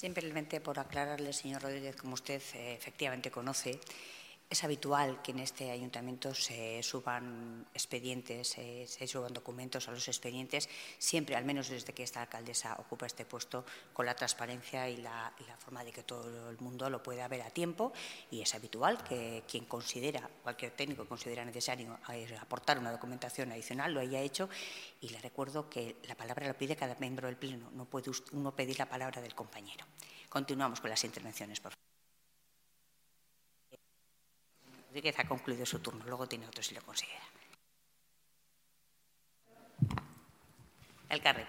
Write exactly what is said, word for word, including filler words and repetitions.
Simplemente por aclararle, señor Rodríguez, como usted eh, efectivamente conoce, es habitual que en este ayuntamiento se suban expedientes, se, se suban documentos a los expedientes, siempre, al menos desde que esta alcaldesa ocupa este puesto, con la transparencia y la, y la forma de que todo el mundo lo pueda ver a tiempo, y es habitual que quien considera, cualquier técnico considera necesario aportar una documentación adicional, lo haya hecho, y le recuerdo que la palabra la pide cada miembro del Pleno, no puede uno pedir la palabra del compañero. Continuamos con las intervenciones, por favor. Rodríguez ha concluido su turno, luego tiene otro si lo considera. El carril.